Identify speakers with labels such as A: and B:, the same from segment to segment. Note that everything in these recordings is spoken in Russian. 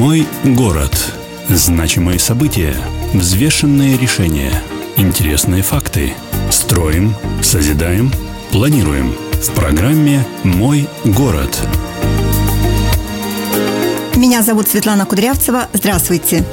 A: Мой город. Значимые события, взвешенные решения, интересные факты. Строим, созидаем, планируем. В программе «Мой город».
B: Меня зовут Светлана Кудрявцева. Здравствуйте.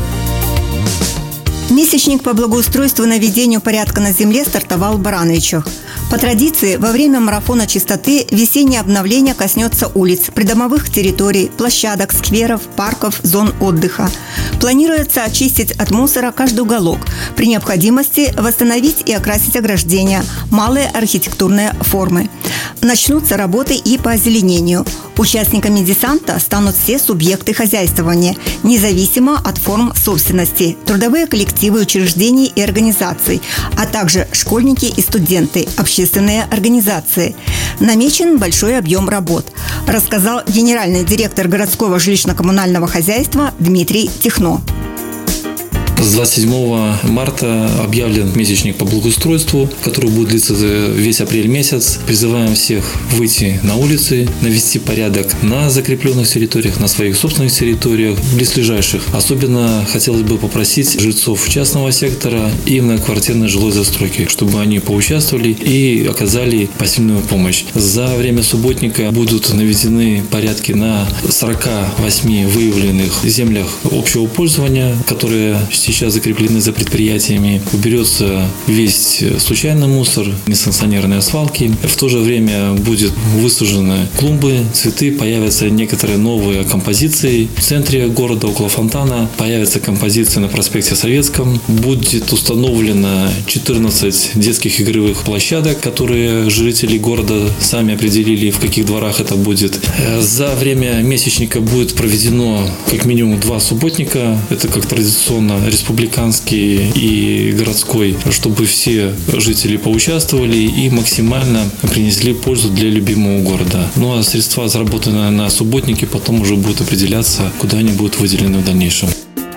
B: Месячник по благоустройству и наведению порядка на земле стартовал в Барановичах. По традиции, во время марафона чистоты весеннее обновление коснется улиц, придомовых территорий, площадок, скверов, парков, зон отдыха. Планируется очистить от мусора каждый уголок, при необходимости восстановить и окрасить ограждения, малые архитектурные формы. Начнутся работы и по озеленению. Участниками десанта станут все субъекты хозяйствования, независимо от форм собственности, трудовые коллективы учреждений и организаций, а также школьники и студенты, общественные организации. Намечен большой объем работ, рассказал генеральный директор городского жилищно-коммунального хозяйства Дмитрий Техно.
C: С 27 марта объявлен месячник по благоустройству, который будет длиться весь апрель месяц. Призываем всех выйти на улицы, навести порядок на закрепленных территориях, на своих собственных территориях, близлежащих. Особенно хотелось бы попросить жильцов частного сектора и многоквартирной жилой застройки, чтобы они поучаствовали и оказали посильную помощь. За время субботника будут наведены порядки на 48 выявленных землях общего пользования, которые сейчас закреплены за предприятиями. Уберется весь случайный мусор, несанкционированные свалки. В то же время будет высажены клумбы, цветы, появятся некоторые новые композиции. В центре города, около фонтана, появятся композиции на проспекте Советском. Будет установлено 14 детских игровых площадок, которые жители города сами определили, в каких дворах это будет. За время месячника будет проведено как минимум 2 субботника. Это как традиционно республиканский и городской, чтобы все жители поучаствовали и максимально принесли пользу для любимого города. Ну а средства, заработанные на субботнике, потом уже будут определяться, куда они будут выделены в дальнейшем.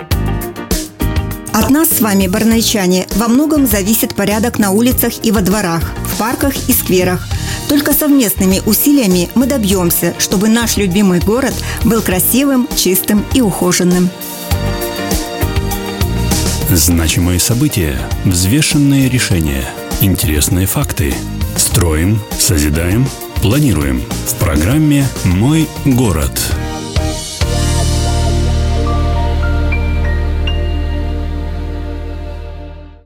B: От нас с вами, барановичане, во многом зависит порядок на улицах и во дворах, в парках и скверах. Только совместными усилиями мы добьемся, чтобы наш любимый город был красивым, чистым и ухоженным.
A: Значимые события, взвешенные решения, интересные факты. Строим, созидаем, планируем. В программе «Мой город».